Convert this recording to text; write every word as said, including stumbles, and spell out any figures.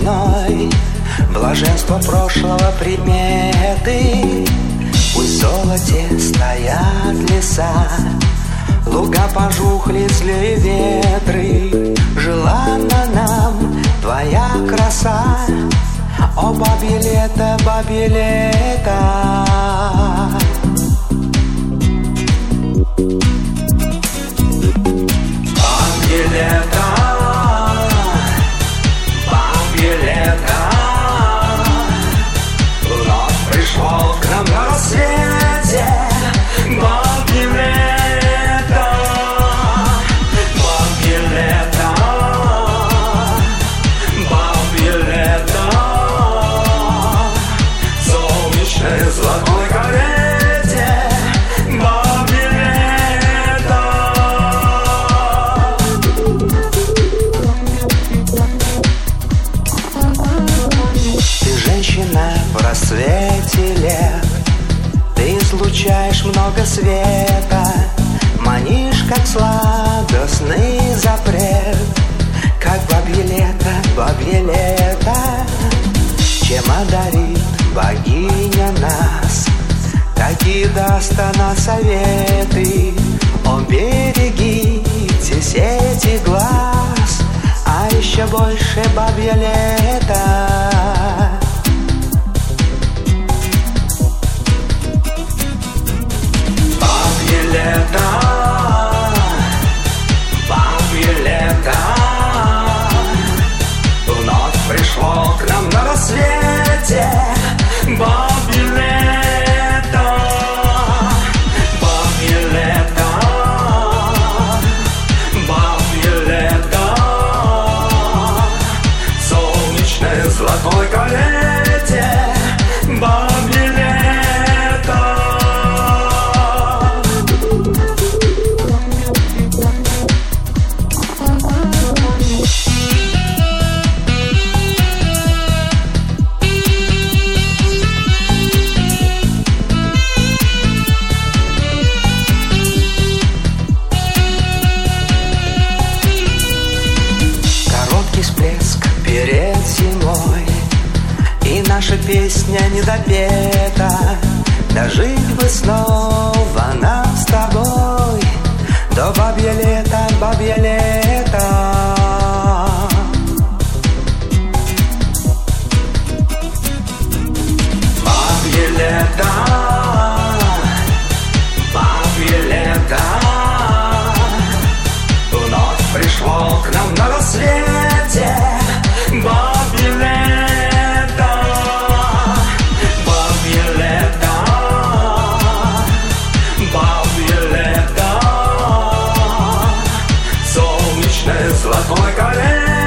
весной, блаженство прошлого приметы. Пусть в золоте стоят леса, луга пожухли, злые ветры. Желанна нам твоя краса, о, бабье лето, бабье лето. Бабье лето, бабье лето, вновь пришло к нам на рассвете. Бабье лето, бабье лето, бабье лето, солнечной золотой карете. Бабье лето. Ты женщина в расцвете лет, ты излучаешь много света, манишь, как сладостный запрет, как бабье лето, бабье лето. Чем одарит богиня нас, какие даст она советы? О, берегите сети глаз, а еще больше бабье лето. Бабье лето, бабье лето, вновь пришло к нам на рассвете. Бабье лето, бабье лето, бабье лето, солнечной золотой карете. Бабье лето. Всплеск перед зимой, и наша песня не допета. Дожить бы снова нам с тобой до бабье лето, бабье лето. Бабье лето, бабье лето, вновь пришло к нам на рассвете. Бабье лето, бабье лето, бабье лето, солнечной золотой карете.